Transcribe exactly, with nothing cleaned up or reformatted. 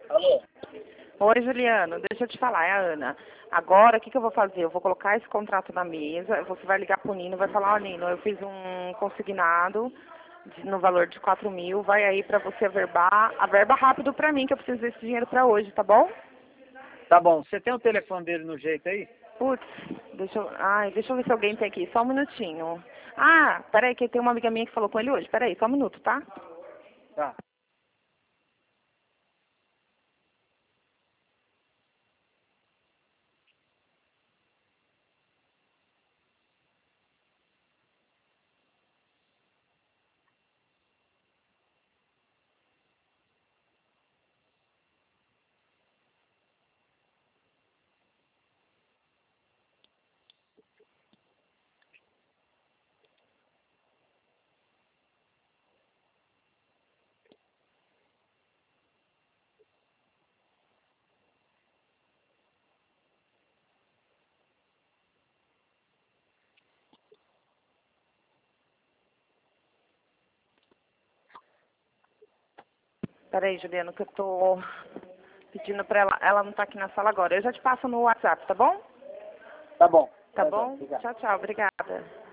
Alô? Oi, Juliano, deixa eu te falar, é a Ana. Agora, o que, que eu vou fazer? Eu vou colocar esse contrato na mesa, você vai ligar pro Nino, vai falar, ó, Nino, eu fiz um consignado de- no valor de quatro mil, vai aí pra você averbar, averba rápido pra mim, que eu preciso desse dinheiro pra hoje, tá bom? Tá bom, você tem o telefone dele no jeito aí? Putz, deixa eu, ai, deixa eu ver se alguém tem aqui, só um minutinho. Ah, peraí, que tem uma amiga minha que falou com ele hoje, peraí, só um minuto, tá? Tá. Peraí, Juliano, que eu tô pedindo pra ela, ela não tá aqui na sala agora. Eu já te passo no WhatsApp, tá bom? Tá bom. Tá Tá bom, bom? obrigado. Tchau, tchau, obrigada.